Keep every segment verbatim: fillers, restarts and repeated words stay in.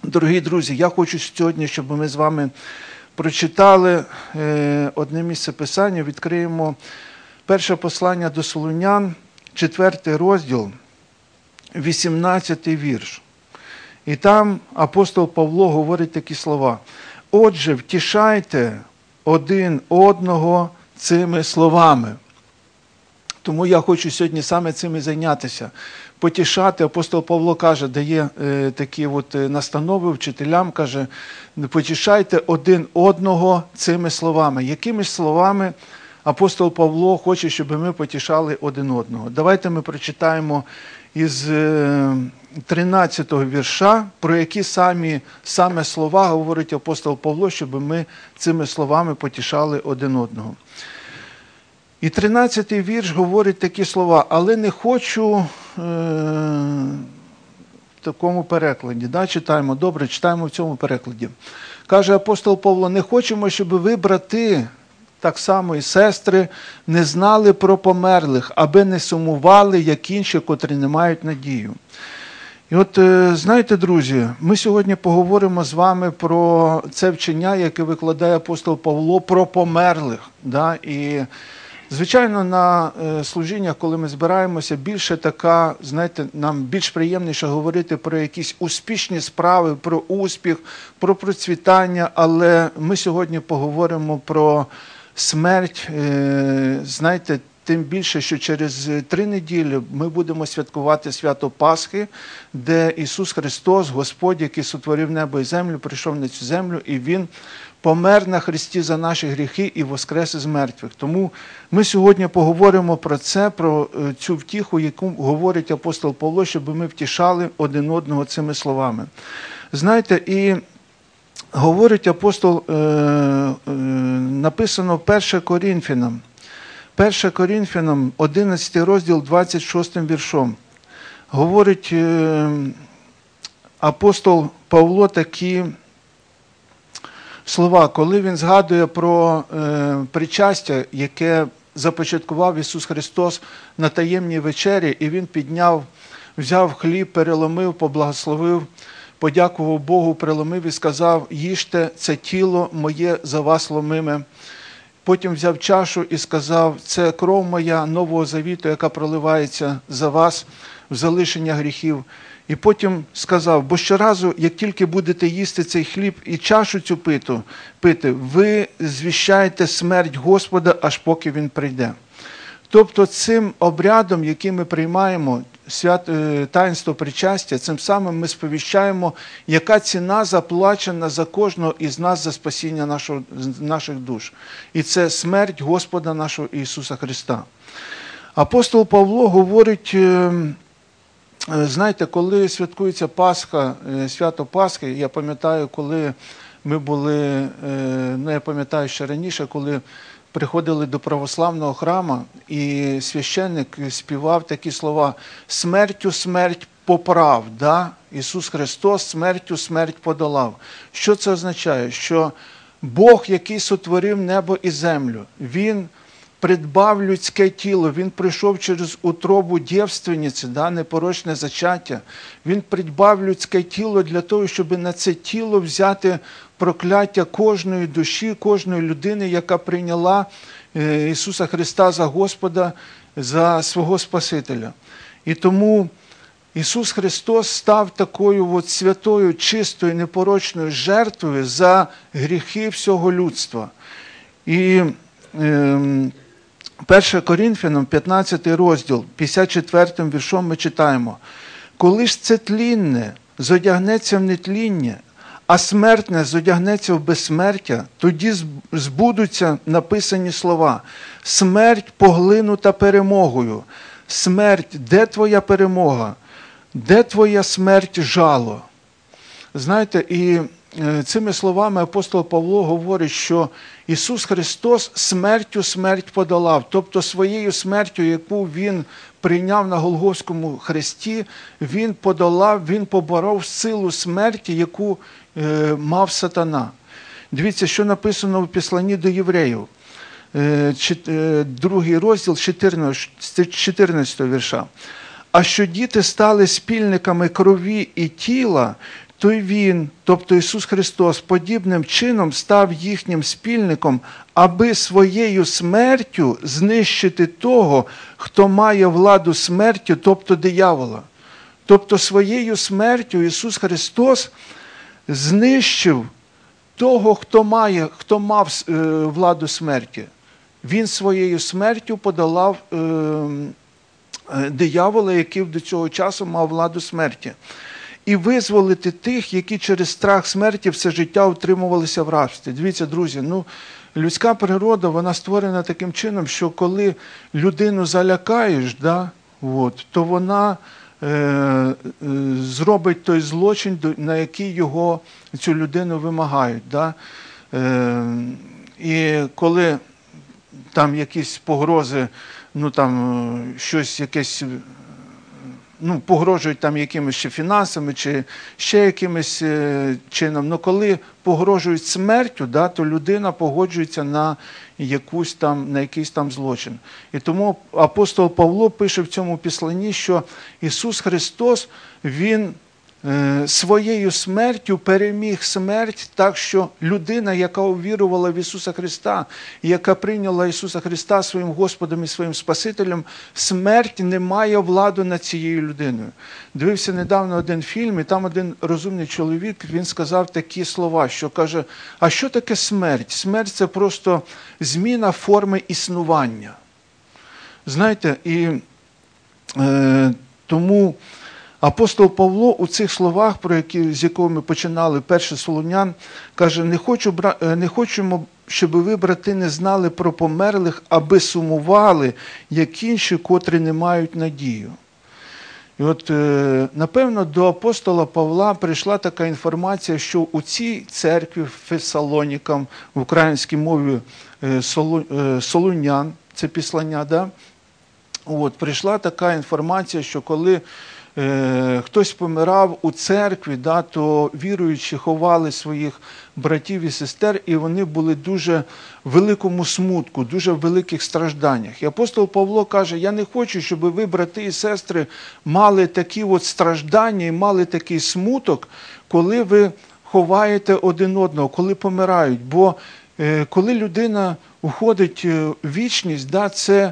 Дорогі друзі, я хочу сьогодні, щоб ми з вами прочитали одне місце Писання, відкриємо перше послання до Солунян, четвертий розділ, вісімнадцятий вірш. І там апостол Павло говорить такі слова. «Отже, втішайте один одного цими словами». Тому я хочу сьогодні саме цим і зайнятися. Потішати, апостол Павло каже, дає е, такі от настанови вчителям, каже, потішайте один одного цими словами. Якими ж словами апостол Павло хоче, щоб ми потішали один одного? Давайте ми прочитаємо із е, тринадцятого вірша, про які самі, саме слова говорить апостол Павло, щоб ми цими словами потішали один одного. І тринадцятий вірш говорить такі слова, але не хочу е, в такому перекладі. Да? Читаємо, добре, читаємо в цьому перекладі. Каже апостол Павло, не хочемо, щоб ви, брати, так само і сестри, не знали про померлих, аби не сумували, як інші, котрі не мають надію. І от, знаєте, друзі, ми сьогодні поговоримо з вами про це вчення, яке викладає апостол Павло, про померлих. Да? І звичайно, на служіннях, коли ми збираємося, більше така, знаєте, нам більш приємніше говорити про якісь успішні справи, про успіх, про процвітання, але ми сьогодні поговоримо про смерть, знаєте, тим більше, що через три неділі ми будемо святкувати свято Пасхи, де Ісус Христос, Господь, який сотворив небо і землю, прийшов на цю землю, і Він помер на хресті за наші гріхи і воскрес із мертвих. Тому ми сьогодні поговоримо про це, про цю втіху, яку говорить апостол Павло, щоб ми втішали один одного цими словами. Знаєте, і говорить апостол, е, е, написано перше Коринфянам, перше Коринфянам, одинадцятий розділ, двадцять шостим віршом. Говорить е, апостол Павло такі слова, коли він згадує про е, причастя, яке започаткував Ісус Христос на таємній вечері, і Він підняв, взяв хліб, переломив, поблагословив, подякував Богу, переломив і сказав, їжте, це тіло моє за вас ломиме. Потім взяв чашу і сказав, це кров моя нового завіту, яка проливається за вас в залишення гріхів. І потім сказав, бо щоразу, як тільки будете їсти цей хліб і чашу цю питу, пити, ви звіщаєте смерть Господа, аж поки Він прийде. Тобто цим обрядом, який ми приймаємо, свят, таїнство причастя, цим самим ми сповіщаємо, яка ціна заплачена за кожного із нас за спасіння нашого, наших душ. І це смерть Господа нашого Ісуса Христа. Апостол Павло говорить, знаєте, коли святкується Пасха, свято Пасхи, я пам'ятаю, коли ми були, ну я пам'ятаю ще раніше, коли приходили до православного храму, і священник співав такі слова «Смертю смерть поправ», да? Ісус Христос смертю смерть подолав. Що це означає? Що Бог, який сотворив небо і землю, Він придбав людське тіло, Він прийшов через утробу дівственниці, да, непорочне зачаття. Він придбав людське тіло для того, щоб на це тіло взяти прокляття кожної душі, кожної людини, яка прийняла Ісуса Христа за Господа, за свого Спасителя. І тому Ісус Христос став такою от святою, чистою, непорочною жертвою за гріхи всього людства. І е, перше Коринфянам, п'ятнадцятий розділ, п'ятдесят четвертим віршом ми читаємо. «Коли ж це тлінне зодягнеться в нетління, а смертне зодягнеться в безсмертя, тоді збудуться написані слова. Смерть поглинута перемогою. Смерть, де твоя перемога? Де твоя смерть жало?» Знаєте, і цими словами апостол Павло говорить, що Ісус Христос смертю смерть подолав, тобто своєю смертю, яку Він прийняв на Голгофському хресті, Він подолав, Він поборов силу смерті, яку е, мав сатана. Дивіться, що написано в Післанні до євреїв, е, е, другий розділ, чотирнадцятого вірша. «А що діти стали спільниками крові і тіла, то й Він, тобто Ісус Христос, подібним чином став їхнім спільником, аби своєю смертю знищити того, хто має владу смерті, тобто диявола. Тобто своєю смертю Ісус Христос знищив того, хто має, хто мав е, владу смерті. Він своєю смертю подолав е, е, диявола, який до цього часу мав владу смерті. І визволити тих, які через страх смерті все життя утримувалися в рабстві. Дивіться, друзі, ну, людська природа, вона створена таким чином, що коли людину залякаєш, да, от, то вона е, е, зробить той злочин, на який його, цю людину вимагають. Да. Е, і коли там якісь погрози, ну там щось якесь, ну, погрожують там якимись ще фінансами, чи ще якимось е, чином. Ну, коли погрожують смертю, да, то людина погоджується на, якусь там, на якийсь там злочин. І тому апостол Павло пише в цьому післанні, що Ісус Христос, Він е, своєю смертю переміг смерть, так що людина, яка увірувала в Ісуса Христа, яка прийняла Ісуса Христа своїм Господом і своїм Спасителем, смерть не має владу над цією людиною. Дивився недавно один фільм, і там один розумний чоловік, він сказав такі слова, що каже, а що таке смерть? Смерть – це просто зміна форми існування. Знаєте, і е, тому апостол Павло у цих словах, про які, з якого ми починали, перше Солунян, каже, не, хочу, не хочемо, щоб ви, брати, не знали про померлих, аби сумували, як інші, котрі не мають надію. І от, напевно, до апостола Павла прийшла така інформація, що у цій церкві Фесалонікам, в українській мові Солунян, це післання, да? От, прийшла така інформація, що коли е, хтось помирав у церкві, да, то віруючі ховали своїх братів і сестер, і вони були дуже в великому смутку, дуже в великих стражданнях. І апостол Павло каже, я не хочу, щоб ви, брати і сестри, мали такі от страждання і мали такий смуток, коли ви ховаєте один одного, коли помирають. Бо е, коли людина уходить в вічність, да, це,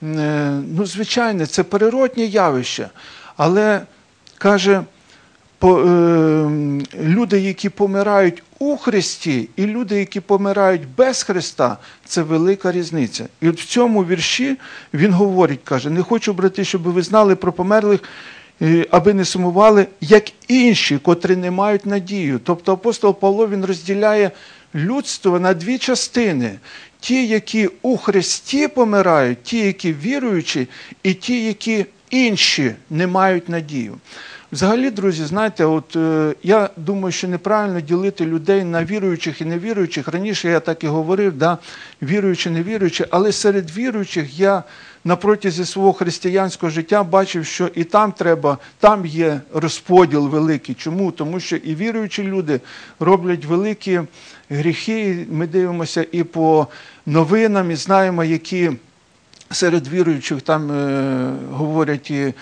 ну, звичайно, це природнє явище. Але, каже, по, е, люди, які помирають у Христі, і люди, які помирають без Христа, це велика різниця. І от в цьому вірші він говорить, каже, не хочу, брати, щоб ви знали про померлих, аби не сумували, як інші, котрі не мають надію. Тобто апостол Павло, він розділяє людство на дві частини. Ті, які у Христі помирають, ті, які віруючі, і ті, які інші не мають надію. Взагалі, друзі, знаєте, от е, я думаю, що неправильно ділити людей на віруючих і невіруючих. Раніше я так і говорив, да, віруючі, невіруючі, але серед віруючих я на протязі свого християнського життя бачив, що і там треба, там є розподіл великий. Чому? Тому що і віруючі люди роблять великі гріхи. Ми дивимося і по новинам, і знаємо, які серед віруючих там е, говорять і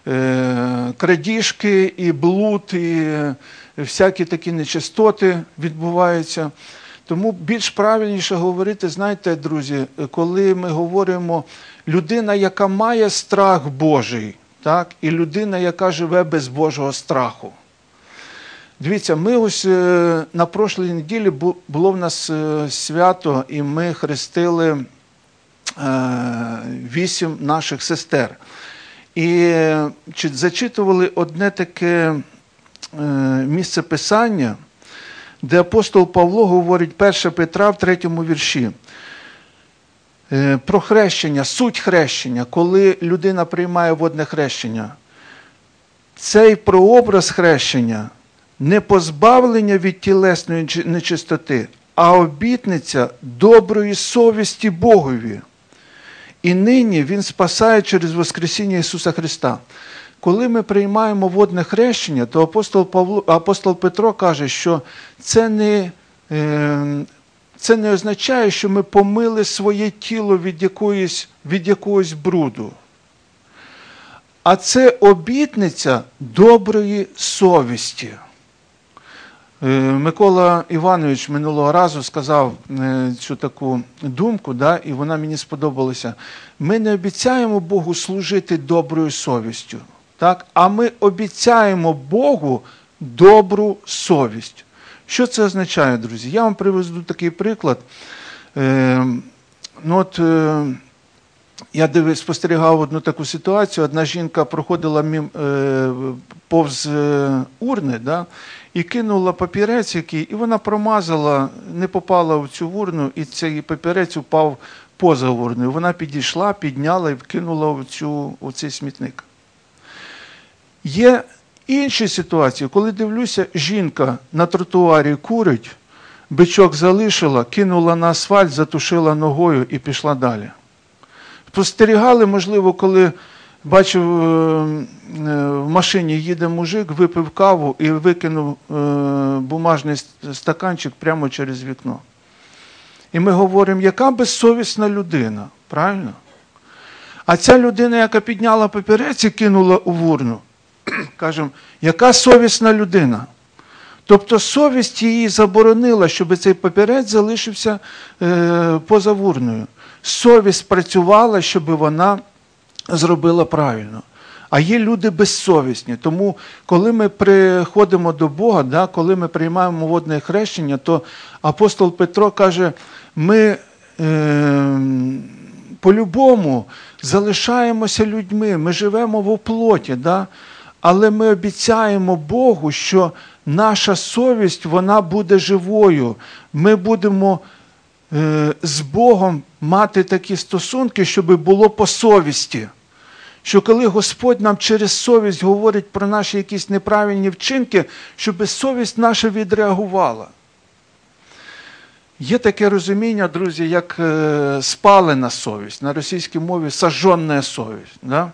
е, крадіжки, і блуд, і всякі такі нечистоти відбуваються. Тому більш правильніше говорити, знаєте, друзі, коли ми говоримо людина, яка має страх Божий, так, і людина, яка живе без Божого страху. Дивіться, ми ось на прошлій неділі було в нас свято, і ми хрестили вісім наших сестер. І зачитували одне таке місце Писання, де апостол Павло говорить, перше Петра в третьому вірші, про хрещення, суть хрещення, коли людина приймає водне хрещення. Цей прообраз хрещення не позбавлення від тілесної нечистоти, а обітниця доброї совісті Богові. І нині Він спасає через Воскресіння Ісуса Христа. Коли ми приймаємо водне хрещення, то апостол, Павло, апостол Петро каже, що це не, це не означає, що ми помили своє тіло від якоїсь, від якогось бруду. А це обітниця доброї совісті. Микола Іванович минулого разу сказав цю таку думку, да, і вона мені сподобалася. Ми не обіцяємо Богу служити доброю совістю, так? А ми обіцяємо Богу добру совість. Що це означає, друзі? Я вам приведу такий приклад. Е, ну от, е, я дивив, спостерігав одну таку ситуацію. Одна жінка проходила мім, е, повз е, урни, да, і кинула папірець, який, і вона промазала, не попала в цю урну, і цей папірець упав поза урною. Вона підійшла, підняла і вкинула в, цю, в цей смітник. Є інші ситуації, коли дивлюся, жінка на тротуарі курить, бичок залишила, кинула на асфальт, затушила ногою і пішла далі. Спостерігали, можливо, коли бачив, в машині їде мужик, випив каву і викинув бумажний стаканчик прямо через вікно. І ми говоримо, яка безсовісна людина, правильно? А ця людина, яка підняла папірець і кинула у урну, кажемо, яка совісна людина. Тобто совість її заборонила, щоб цей папірець залишився е, поза урною. Совість працювала, щоб вона зробила правильно. А є люди безсовісні. Тому, коли ми приходимо до Бога, да, коли ми приймаємо водне хрещення, то апостол Петро каже, ми е, по-любому залишаємося людьми, ми живемо в оплоті, да, але ми обіцяємо Богу, що наша совість, вона буде живою. Ми будемо е, з Богом мати такі стосунки, щоб було по совісті. Що коли Господь нам через совість говорить про наші якісь неправильні вчинки, щоб совість наша відреагувала. Є таке розуміння, друзі, як е, спалена совість. На російській мові сожжена совість. Да?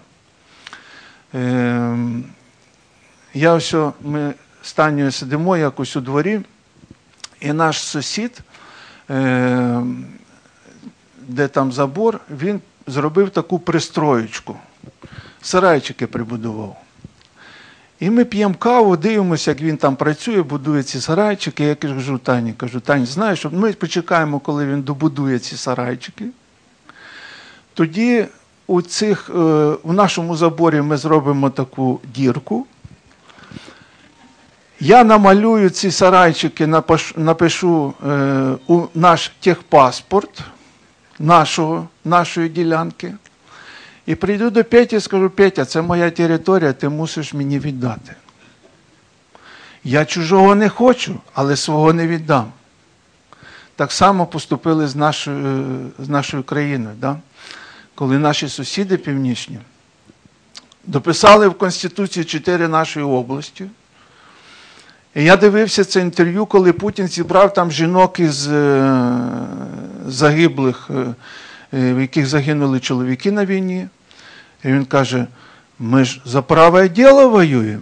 Е, я ось, ми з Танею сидимо якось у дворі, і наш сусід, е, де там забор, він зробив таку пристроєчку. Сарайчики прибудував. І ми п'ємо каву, дивимося, як він там працює, будує ці сарайчики. Я кажу Тані, кажу, Тань, знаєш, ми почекаємо, коли він добудує ці сарайчики. Тоді у, цих, у нашому заборі ми зробимо таку дірку. Я намалюю ці сарайчики, напишу у наш техпаспорт нашого, нашої ділянки. І прийду до Петі і скажу, Петя, це моя територія, ти мусиш мені віддати. Я чужого не хочу, але свого не віддам. Так само поступили з нашою, з нашою країною. Да? Коли наші сусіди північні дописали в Конституції чотири нашої області. І я дивився це інтерв'ю, коли Путін зібрав там жінок із загиблих, в яких загинули чоловіки на війні. І він каже, ми ж за правое дело воюємо.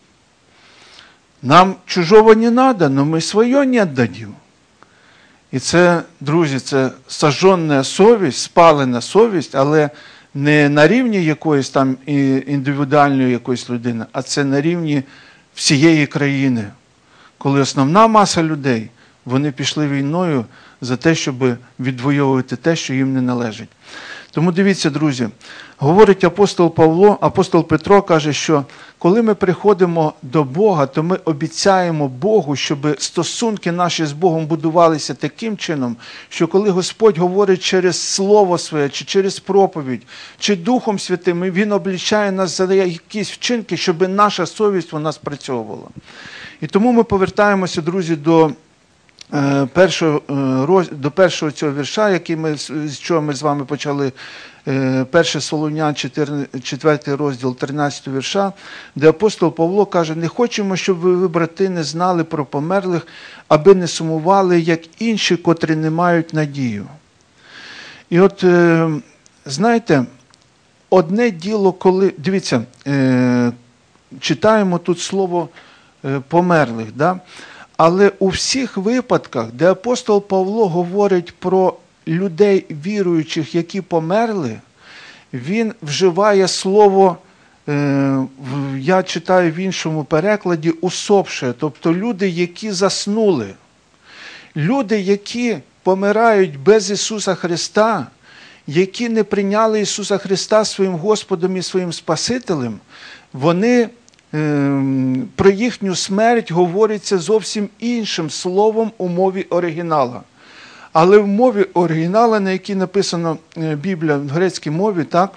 Нам чужого не треба, але ми своє не віддадим. І це, друзі, це сожжена совість, спалена совість, але не на рівні якоїсь там індивідуальної якоїсь людини, а це на рівні всієї країни. Коли основна маса людей, вони пішли війною за те, щоб відвоювати те, що їм не належить. Тому дивіться, друзі, говорить апостол Павло, апостол Петро каже, що коли ми приходимо до Бога, то ми обіцяємо Богу, щоб стосунки наші з Богом будувалися таким чином, що коли Господь говорить через Слово Своє, чи через проповідь, чи Духом Святим, Він облічає нас за якісь вчинки, щоб наша совість вона спрацьовувала. І тому ми повертаємося, друзі, до першого, до першого цього вірша, який ми, з чого ми з вами почали, перше Солунян, четвертий розділ, тринадцятого вірша, де апостол Павло каже, не хочемо, щоб ви, брати, не знали про померлих, аби не сумували, як інші, котрі не мають надію. І от, знаєте, одне діло, коли, дивіться, читаємо тут слово померлих, да? Але у всіх випадках, де апостол Павло говорить про людей віруючих, які померли, він вживає слово я читаю в іншому перекладі, усопшие, тобто люди, які заснули. Люди, які помирають без Ісуса Христа, які не прийняли Ісуса Христа своїм Господом і своїм Спасителем, вони, про їхню смерть говориться зовсім іншим словом у мові оригінала. Але в мові оригінала, на якій написано Біблія в грецькій мові, так,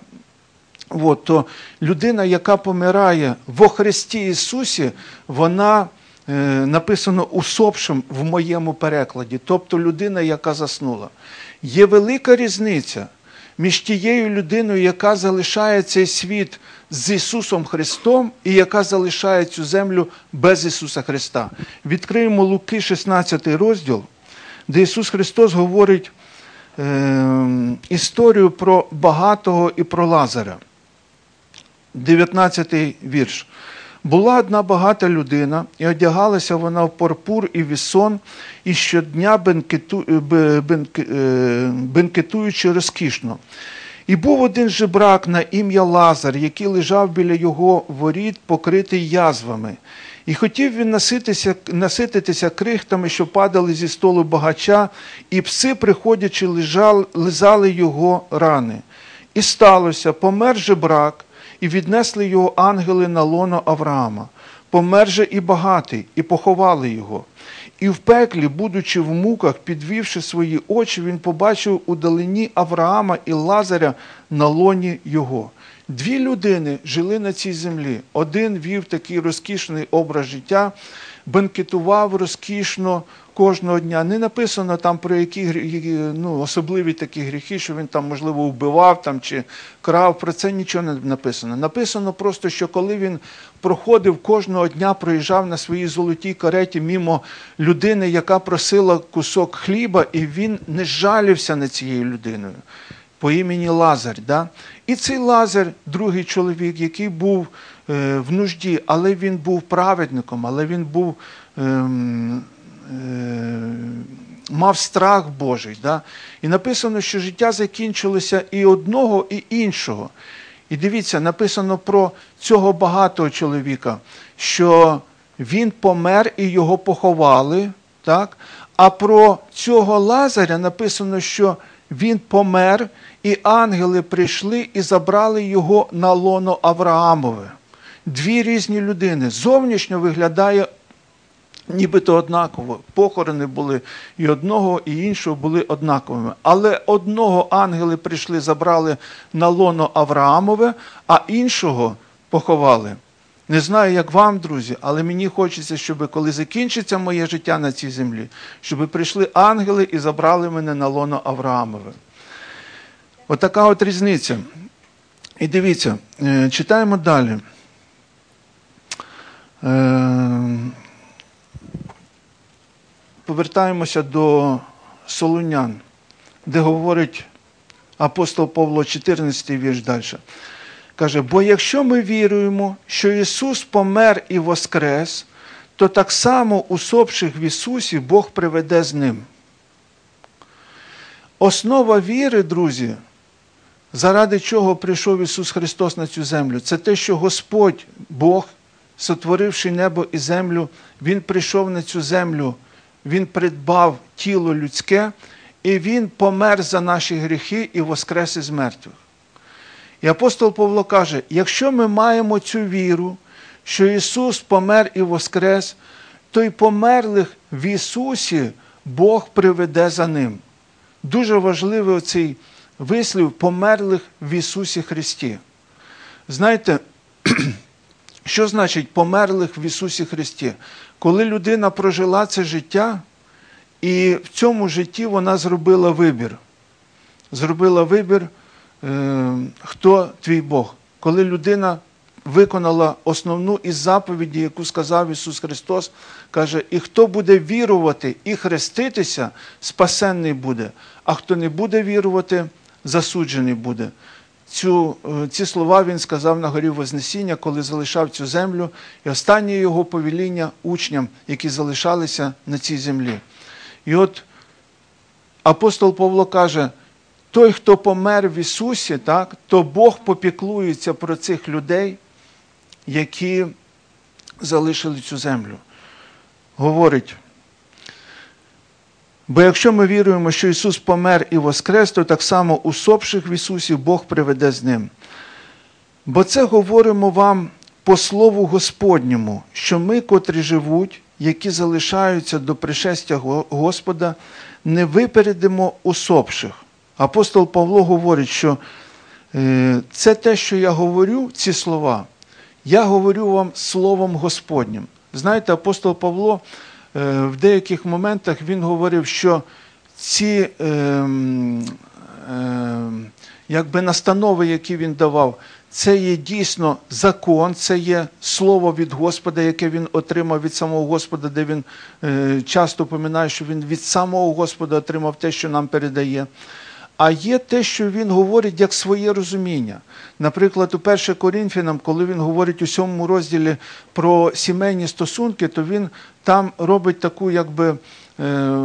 от, то людина, яка помирає во Христі Ісусі, вона е, написано усопшим в моєму перекладі, тобто людина, яка заснула. Є велика різниця між тією людиною, яка залишає цей світ з Ісусом Христом і яка залишає цю землю без Ісуса Христа. Відкриємо Луки шістнадцятий розділ, де Ісус Христос говорить е, історію про багатого і про Лазаря. дев'ятнадцятий вірш. Була одна багата людина, і одягалася вона в пурпур і вісон, і щодня бенкету, бенк, бенкетуючи розкішно. І був один жебрак на ім'я Лазар, який лежав біля його воріт, покритий язвами. І хотів він насититися, насититися крихтами, що падали зі столу багача, і пси, приходячи, лежали, лизали його рани. І сталося, помер жебрак, і віднесли його ангели на лоно Авраама. Помер же і багатий, і поховали його. І в пеклі, будучи в муках, підвівши свої очі, він побачив удалині Авраама і Лазаря на лоні його. Дві людини жили на цій землі. Один вів такий розкішний образ життя, бенкетував розкішно кожного дня. Не написано там про які ну, особливі такі гріхи, що він там, можливо, вбивав там, чи крав. Про це нічого не написано. Написано просто, що коли він проходив кожного дня, проїжджав на своїй золотій кареті мимо людини, яка просила кусок хліба, і він не жалівся над цією людиною по імені Лазар. Да? І цей Лазар, другий чоловік, який був е, в нужді, але він був праведником, але він був, е, е, мав страх Божий. Да? І написано, що життя закінчилося і одного, і іншого. І дивіться, написано про цього багатого чоловіка, що він помер і його поховали, так? А про цього Лазаря написано, що він помер, і ангели прийшли і забрали його на лоно Авраамове. Дві різні людини. Зовнішньо виглядає нібито однаково. Похорони були і одного, і іншого були однаковими. Але одного ангели прийшли, забрали на лоно Авраамове, а іншого поховали. Не знаю, як вам, друзі, але мені хочеться, щоб коли закінчиться моє життя на цій землі, щоб прийшли ангели і забрали мене на лоно Авраамове. Отака от різниця. І дивіться, читаємо далі. Повертаємося до Солунян, де говорить апостол Павло, чотирнадцятий вірш далі. Каже, бо якщо ми віруємо, що Ісус помер і воскрес, то так само усопших в Ісусі Бог приведе з Ним. Основа віри, друзі, заради чого прийшов Ісус Христос на цю землю, це те, що Господь, Бог, сотворивши небо і землю, Він прийшов на цю землю, Він придбав тіло людське, і Він помер за наші гріхи і воскрес із мертвих. І апостол Павло каже, якщо ми маємо цю віру, що Ісус помер і воскрес, то й померлих в Ісусі Бог приведе за Ним. Дуже важливий оцей вислів «померлих в Ісусі Христі». Знаєте, що значить «померлих в Ісусі Христі»? Коли людина прожила це життя, і в цьому житті вона зробила вибір. Зробила вибір, хто твій Бог. Коли людина виконала основну із заповіді, яку сказав Ісус Христос, каже, і хто буде вірувати і хреститися, спасенний буде, а хто не буде вірувати, засуджений буде. Цю, ці слова він сказав на горі Вознесіння, коли залишав цю землю, і останнє його повеління учням, які залишалися на цій землі. І от апостол Павло каже, той, хто помер в Ісусі, так, то Бог попіклується про цих людей, які залишили цю землю. Говорить: бо якщо ми віруємо, що Ісус помер і воскрес, то так само усопших в Ісусі Бог приведе з Ним. Бо це говоримо вам по слову Господньому, що ми, котрі живуть, які залишаються до пришестя Господа, не випередимо усопших. Апостол Павло говорить, що це те, що я говорю, ці слова, я говорю вам словом Господнім. Знаєте, апостол Павло в деяких моментах він говорив, що ці е, е, якби настанови, які він давав, це є дійсно закон, це є слово від Господа, яке він отримав від самого Господа, де він е, часто поминає, що він від самого Господа отримав те, що нам передає. А є те, що він говорить як своє розуміння. Наприклад, у першому Коринфянам, коли він говорить у сьомому розділі про сімейні стосунки, то він там робить таку, якби, е, е,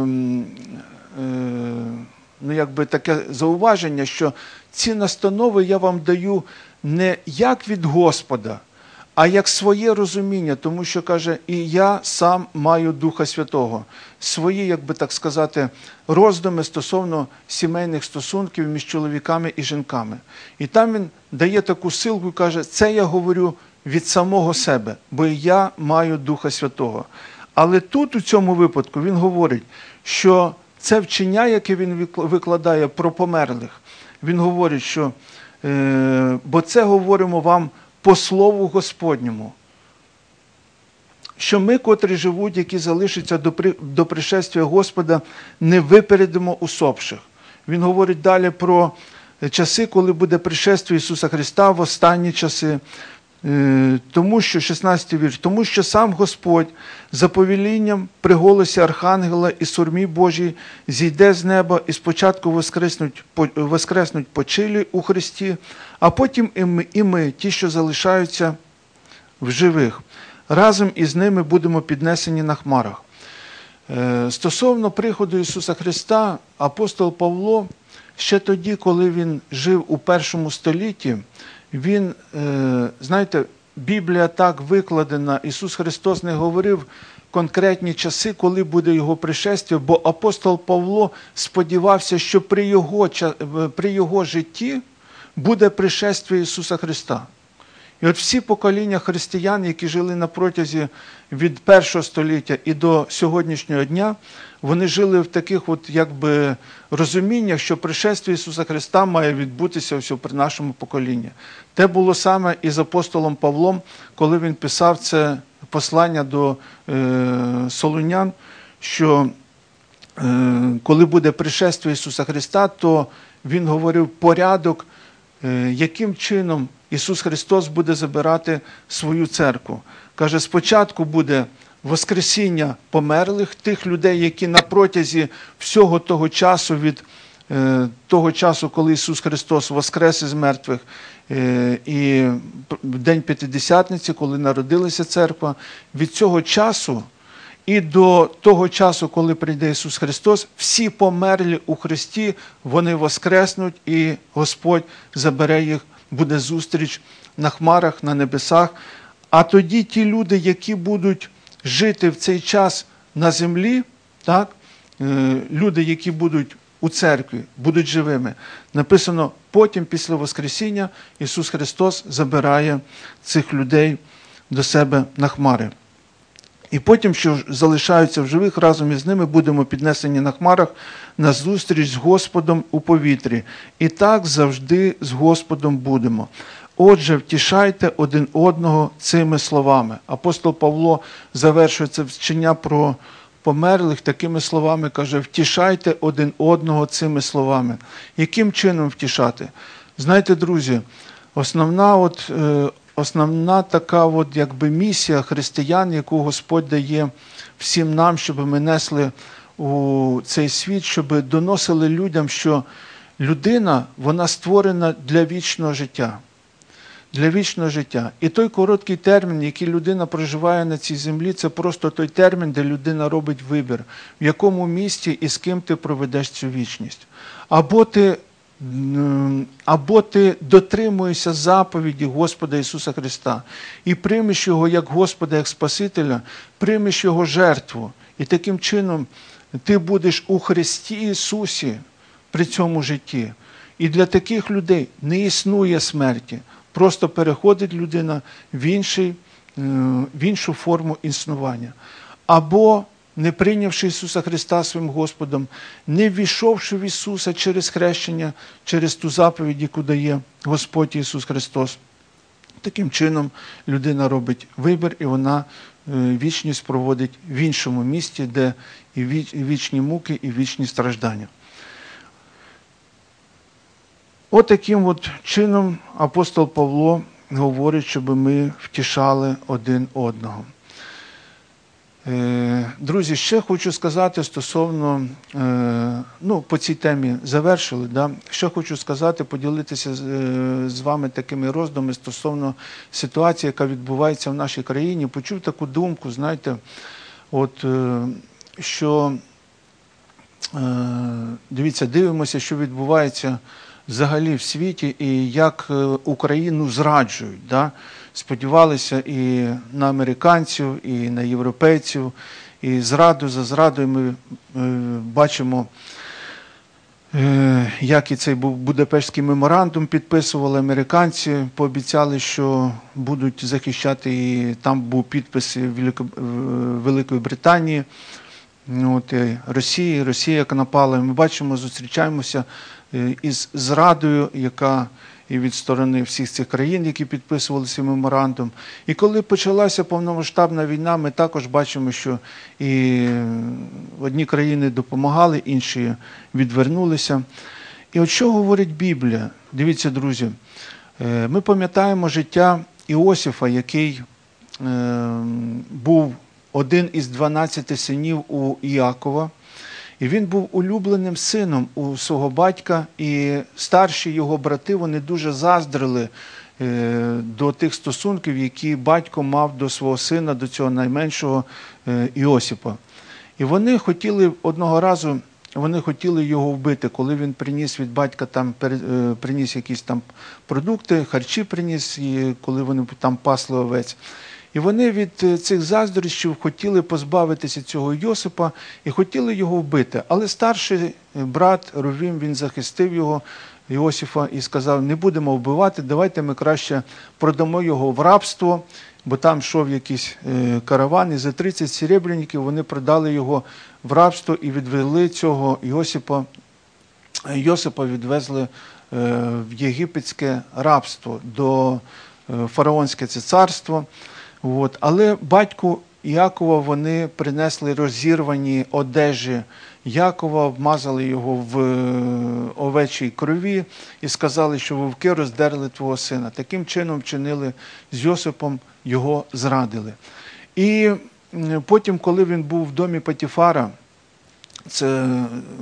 ну, якби таке зауваження, що ці настанови я вам даю не як від Господа, а як своє розуміння, тому що, каже, і я сам маю Духа Святого. Свої, як би так сказати, роздуми стосовно сімейних стосунків між чоловіками і жінками. І там він дає таку силку і каже, це я говорю від самого себе, бо і я маю Духа Святого. Але тут, у цьому випадку, він говорить, що це вчення, яке він викладає про померлих, він говорить, що, е, бо це говоримо вам по слову Господньому, що ми, котрі живуть, які залишаться до, при, до пришестя Господа, не випередимо усопших. Він говорить далі про часи, коли буде пришестя Ісуса Христа в останні часи. Тому що, шістнадцятий вірш, тому що сам Господь за повелінням при голосі Архангела і сурмі Божій зійде з неба і спочатку воскреснуть, воскреснуть почилі у Христі, а потім і ми, і ми, ті, що залишаються в живих, разом із ними будемо піднесені на хмарах. Стосовно приходу Ісуса Христа, апостол Павло ще тоді, коли він жив у першому столітті, він, знаєте, Біблія так викладена, Ісус Христос не говорив конкретні часи, коли буде Його пришестя, бо апостол Павло сподівався, що при Його, при Його житті буде пришестя Ісуса Христа. І от всі покоління християн, які жили на протязі від першого століття і до сьогоднішнього дня, вони жили в таких от якби розуміннях, що пришестя Ісуса Христа має відбутися все при нашому поколінні. Те було саме і з апостолом Павлом, коли він писав це послання до е, солунян, що е, коли буде пришестя Ісуса Христа, то він говорив порядок, е, яким чином Ісус Христос буде забирати свою церкву. Каже, спочатку буде воскресіння померлих, тих людей, які на протязі всього того часу, від е, того часу, коли Ісус Христос воскрес із мертвих, е, і в День П'ятидесятниці, коли народилася церква, від цього часу і до того часу, коли прийде Ісус Христос, всі померлі у Христі, вони воскреснуть, і Господь забере їх, буде зустріч на хмарах, на небесах. А тоді ті люди, які будуть жити в цей час на землі, так, люди, які будуть у церкві, будуть живими. Написано, потім, після Воскресіння, Ісус Христос забирає цих людей до себе на хмари. І потім, що залишаються в живих, разом із ними будемо піднесені на хмарах на зустріч з Господом у повітрі. І так завжди з Господом будемо. Отже, втішайте один одного цими словами. Апостол Павло завершує це вчення про померлих такими словами, каже, втішайте один одного цими словами. Яким чином втішати? Знаєте, друзі, основна от... Основна така от, якби, місія християн, яку Господь дає всім нам, щоб ми несли у цей світ, щоб доносили людям, що людина, вона створена для вічного життя. Для вічного життя. І той короткий термін, який людина проживає на цій землі, це просто той термін, де людина робить вибір, в якому місці і з ким ти проведеш цю вічність. Або ти Або ти дотримуєшся заповіді Господа Ісуса Христа і приймеш Його як Господа, як Спасителя, приймеш Його жертву. І таким чином ти будеш у Христі Ісусі при цьому житті. І для таких людей не існує смерті. Просто переходить людина в, інший, в іншу форму існування. Або не прийнявши Ісуса Христа своїм Господом, не ввійшовши в Ісуса через хрещення, через ту заповідь, яку дає Господь Ісус Христос. Таким чином людина робить вибір, і вона вічність проводить в іншому місті, де і вічні муки, і вічні страждання. Отаким от чином апостол Павло говорить, щоб ми втішали один одного. Друзі, ще хочу сказати стосовно, ну, по цій темі завершили, да? Ще хочу сказати, поділитися з вами такими роздумами стосовно ситуації, яка відбувається в нашій країні. Почув таку думку, знаєте, от, що, дивіться, дивимося, що відбувається взагалі в світі і як Україну зраджують, да? Сподівалися і на американців, і на європейців, і зраду за зрадою ми бачимо, як і цей Будапештський меморандум підписували американці, пообіцяли, що будуть захищати, і там був підпис Великої Британії, от, і Росії, Росія, яка напала. Ми бачимо, зустрічаємося із зрадою, яка і від сторони всіх цих країн, які підписували цей меморандум. І коли почалася повномасштабна війна, ми також бачимо, що і одні країни допомагали, інші відвернулися. І от що говорить Біблія? Дивіться, друзі, ми пам'ятаємо життя Іосифа, який був один із дванадцяти синів у Іакова. І він був улюбленим сином у свого батька, і старші його брати, вони дуже заздрили до тих стосунків, які батько мав до свого сина, до цього найменшого Іосипа. І вони хотіли одного разу, вони хотіли його вбити, коли він приніс від батька, там, приніс якісь там продукти, харчі приніс, і коли вони там пасли овець. І вони від цих заздрощів хотіли позбавитися цього Йосипа і хотіли його вбити. Але старший брат Рувім, він захистив його, Йосифа, і сказав, не будемо вбивати, давайте ми краще продамо його в рабство, бо там йшов якийсь караван, і за тридцять серебряників вони продали його в рабство і відвели цього Йосипа, Йосипа відвезли в єгипетське рабство, до фараонське це царство. От. Але батьку Іакова вони принесли розірвані одежі Якова, вмазали його в овечій крові і сказали, що вовки роздерли твого сина. Таким чином вчинили з Йосипом, його зрадили. І потім, коли він був в домі Потіфара, це е,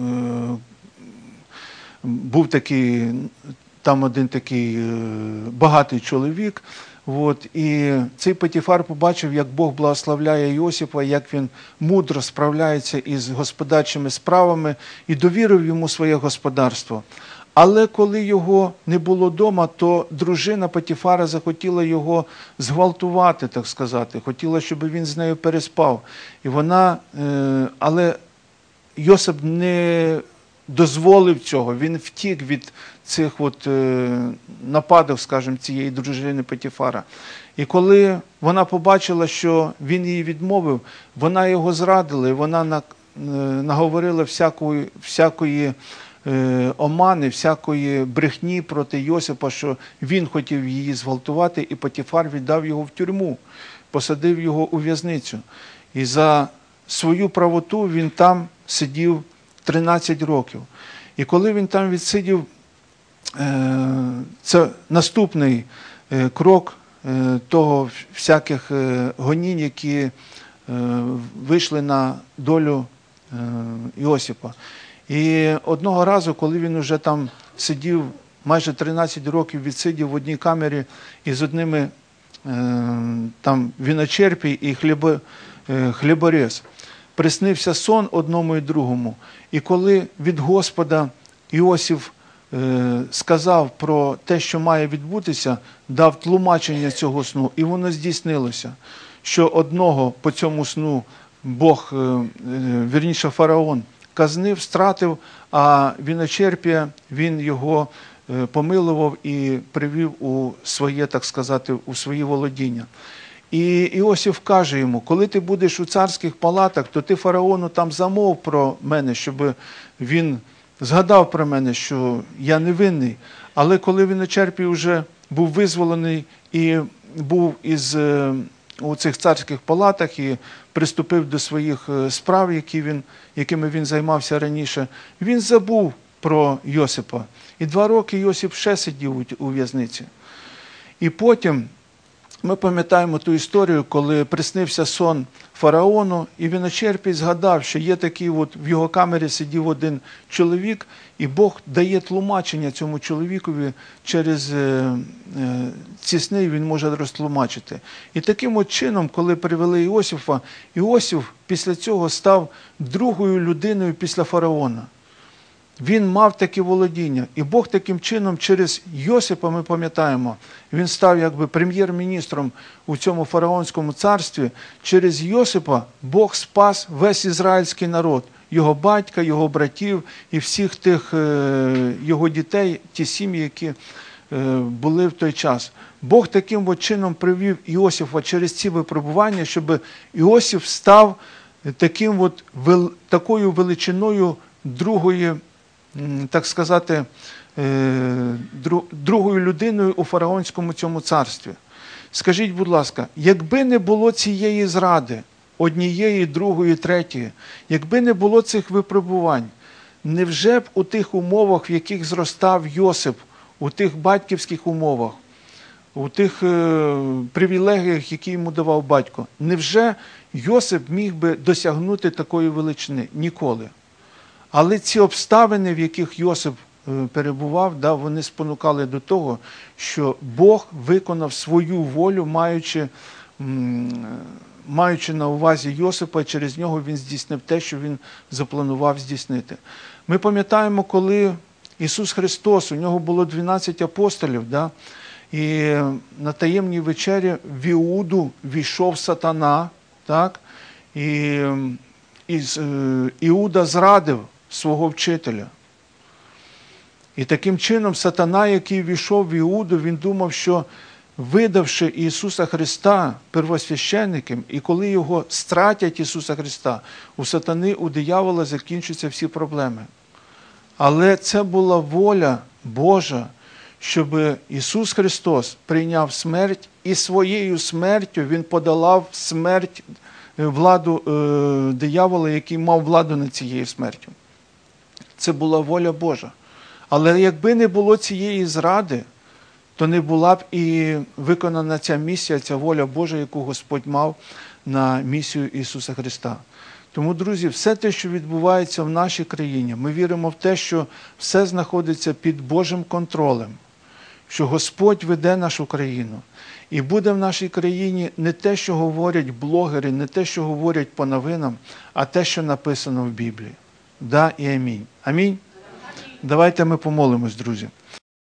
був такий, там один такий е, багатий чоловік, от, і цей Потіфар побачив, як Бог благословляє Йосипа, як він мудро справляється із господарчими справами, і довірив йому своє господарство. Але коли його не було вдома, то дружина Потіфара захотіла його зґвалтувати, так сказати, хотіла, щоб він з нею переспав. І вона, але Йосип не дозволив цього, він втік від цих от нападів, скажімо, цієї дружини Потіфара. І коли вона побачила, що він її відмовив, вона його зрадила, і вона наговорила всякої, всякої омани, всякої брехні проти Йосипа, що він хотів її зґвалтувати, і Потіфар віддав його в тюрму, посадив його у в'язницю. І за свою правоту він там сидів тринадцять років. І коли він там відсидів, це наступний крок того всяких гонінь, які вийшли на долю Йосипа. І одного разу, коли він вже там сидів, майже тринадцять років відсидів в одній камері із одними там виночерпій і хлібо, хліборез, приснився сон одному і другому. І коли від Господа Іосиф сказав про те, що має відбутися, дав тлумачення цього сну, і воно здійснилося, що одного по цьому сну Бог, вірніше фараон, казнив, стратив, а виночерпія, він його помилував і привів у своє, так сказати, у свої володіння. І Іосиф каже йому: коли ти будеш у царських палатах, то ти фараону там замов про мене, щоб він згадав про мене, що я невинний. Але коли виночерпій вже був визволений і був із, у цих царських палатах і приступив до своїх справ, які він, якими він займався раніше, він забув про Йосипа. І два роки Йосип ще сидів у в'язниці. І потім ми пам'ятаємо ту історію, коли приснився сон фараону, і виночерпій згадав, що є такий, от в його камері сидів один чоловік, і Бог дає тлумачення цьому чоловікові через ці сни, він може розтлумачити. І таким от чином, коли привели Іосифа, Іосиф після цього став другою людиною після фараона. Він мав таке володіння. І Бог таким чином через Йосипа, ми пам'ятаємо, він став якби прем'єр-міністром у цьому фараонському царстві. Через Йосипа Бог спас весь ізраїльський народ, його батька, його братів і всіх тих його дітей, ті сім'ї, які були в той час. Бог таким от чином привів Іосифа через ці випробування, щоб Іосиф став таким от, такою величиною другої, так сказати, другою людиною у фараонському цьому царстві. Скажіть, будь ласка, якби не було цієї зради, однієї, другої, третьої, якби не було цих випробувань, невже б у тих умовах, в яких зростав Йосип, у тих батьківських умовах, у тих привілегіях, які йому давав батько, невже Йосип міг би досягнути такої величини? Ніколи. Але ці обставини, в яких Йосип перебував, да, вони спонукали до того, що Бог виконав свою волю, маючи, маючи на увазі Йосипа, і через нього він здійснив те, що він запланував здійснити. Ми пам'ятаємо, коли Ісус Христос, у нього було дванадцять апостолів, да, і на таємній вечері в Іуду війшов сатана, так, і, і Іуда зрадив свого вчителя. І таким чином сатана, який війшов в Іуду, він думав, що видавши Ісуса Христа первосвященником, і коли його стратять Ісуса Христа, у сатани, у диявола закінчаться всі проблеми. Але це була воля Божа, щоб Ісус Христос прийняв смерть, і своєю смертю Він подолав смерть, владу е, диявола, який мав владу над цією смертю. Це була воля Божа. Але якби не було цієї зради, то не була б і виконана ця місія, ця воля Божа, яку Господь мав на місію Ісуса Христа. Тому, друзі, все те, що відбувається в нашій країні, ми віримо в те, що все знаходиться під Божим контролем, що Господь веде нашу країну. І буде в нашій країні не те, що говорять блогери, не те, що говорять по новинам, а те, що написано в Біблії. Да і амінь. Амінь? Давайте ми помолимось, друзі.